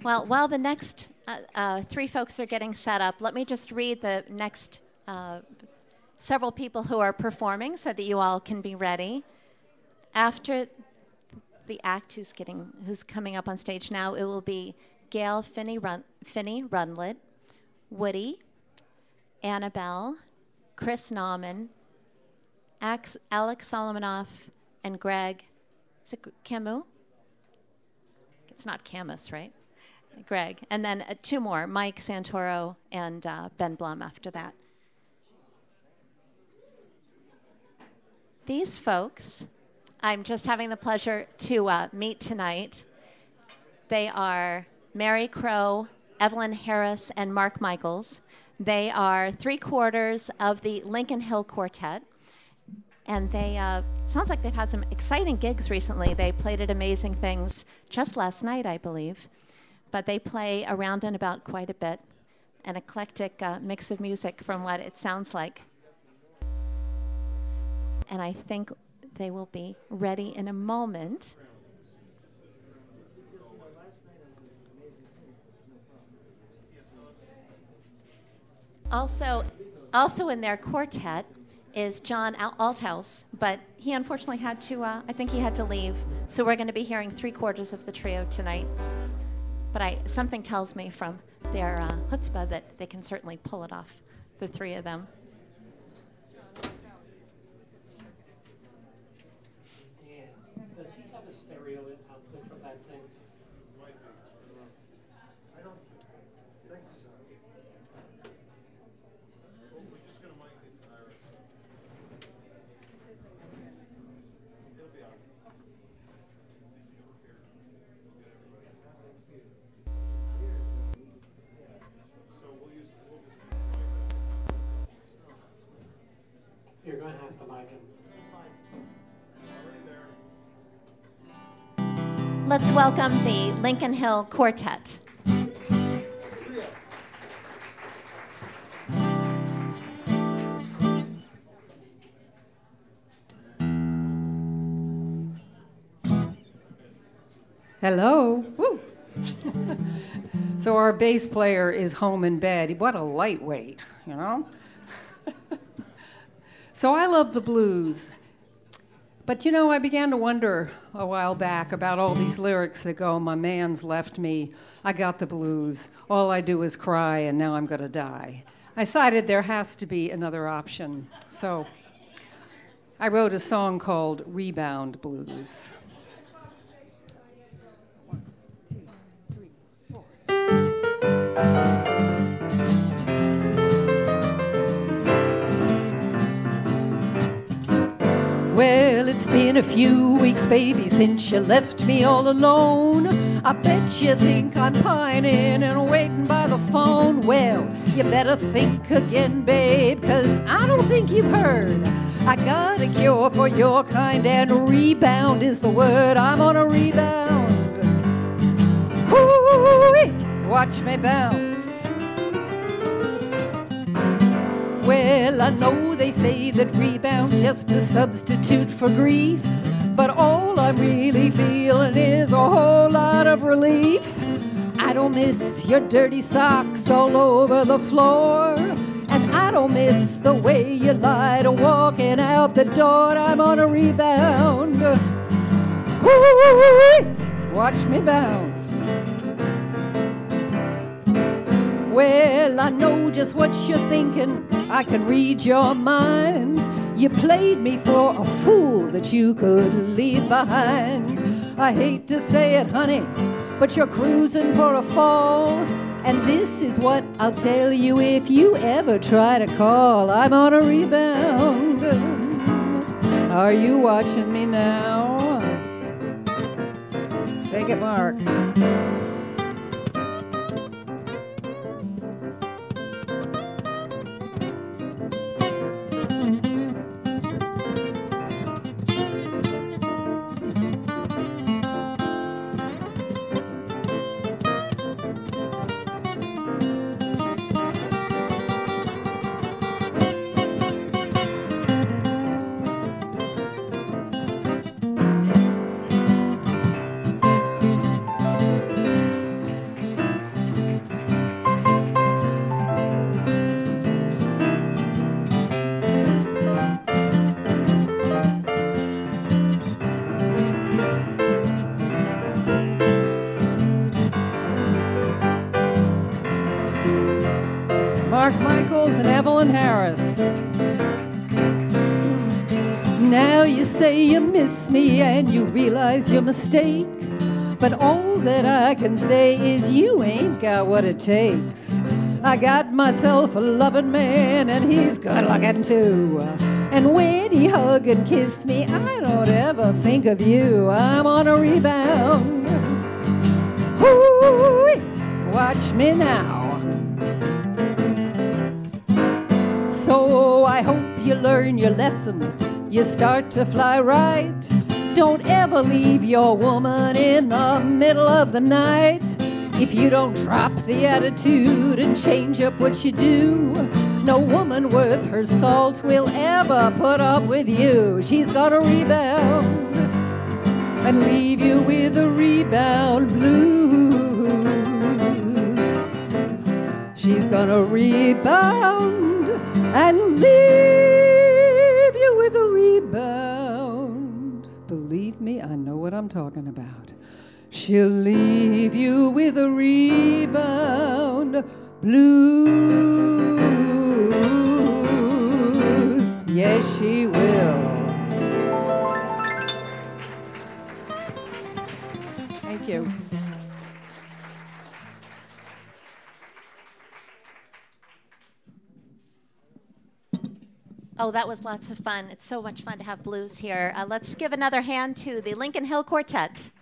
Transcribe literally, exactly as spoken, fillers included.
Well, while the next uh, uh, three folks are getting set up, let me just read the next uh, several people who are performing so that you all can be ready. After the act who's getting who's coming up on stage now, it will be Gail Finney, Run, Finney Runlet, Woody, Annabelle, Chris Nauman, Alex, Alex Solomonoff, and Greg. Is it Camus? It's not Camus, right? Greg. And then uh, two more, Mike Santoro and uh, Ben Blum after that. These folks, I'm just having the pleasure to uh, meet tonight. They are Mary Crow, Evelyn Harris, and Mark Michaels. They are three quarters of the Lincoln Hill Quartet. And they, uh, sounds like they've had some exciting gigs recently. They played at Amazing Things just last night, I believe. But they play around and about quite a bit. An eclectic uh, mix of music from what it sounds like. And I think they will be ready in a moment. Also, also in their quartet is John Althouse, but he unfortunately had to, uh, I think he had to leave. So we're going to be hearing three quarters of the trio tonight. But I, something tells me from their uh, chutzpah that they can certainly pull it off, the three of them. Does he have a stereo output for that thing? I don't think so. We're just going to mic it. It'll be out. So we'll use, we'll just You're going to have to mic him. Let's welcome the Lincoln Hill Quartet. Hello. Woo. So our bass player is home in bed. What a lightweight, you know? So I love the blues. But, you know, I began to wonder a while back about all these lyrics that go, my man's left me, I got the blues, all I do is cry, and now I'm going to die. I decided there has to be another option. So I wrote a song called Rebound Blues. One, two, three, four. Well, it's been a few weeks, baby, since you left me all alone. I bet you think I'm pining and waiting by the phone. Well, you better think again, babe, 'cause I don't think you've heard. I got a cure for your kind, and rebound is the word. I'm on a rebound. Hoo-wee, watch me bounce. Well, I know they say that rebound's just a substitute for grief, but all I'm really feeling is a whole lot of relief. I don't miss your dirty socks all over the floor, and I don't miss the way you lie to walking out the door. I'm on a rebound. Woo-wee, watch me bounce. Well, I know just what you're thinking. I can read your mind. You played me for a fool that you could leave behind. I hate to say it, honey, but you're cruising for a fall. And this is what I'll tell you if you ever try to call. I'm on a rebound. Are you watching me now? Take it, Mark. Mark Michaels and Evelyn Harris. Now you say you miss me and you realize your mistake, but all that I can say is you ain't got what it takes. I got myself a loving man and he's good looking too. And when he hug and kiss me, I don't ever think of you. I'm on a rebound. Hoo-wee, watch me now. So I hope you learn your lesson. You start to fly right. Don't ever leave your woman in the middle of the night. If you don't drop the attitude and change up what you do, no woman worth her salt will ever put up with you. She's gonna rebound and leave you with the rebound blues. She's gonna rebound and leave you with a rebound. Believe me, I know what I'm talking about. She'll leave you with a rebound blues. Yes, she will. Thank you. Oh, that was lots of fun. It's so much fun to have blues here. Uh, let's give another hand to the Lincoln Hill Quartet.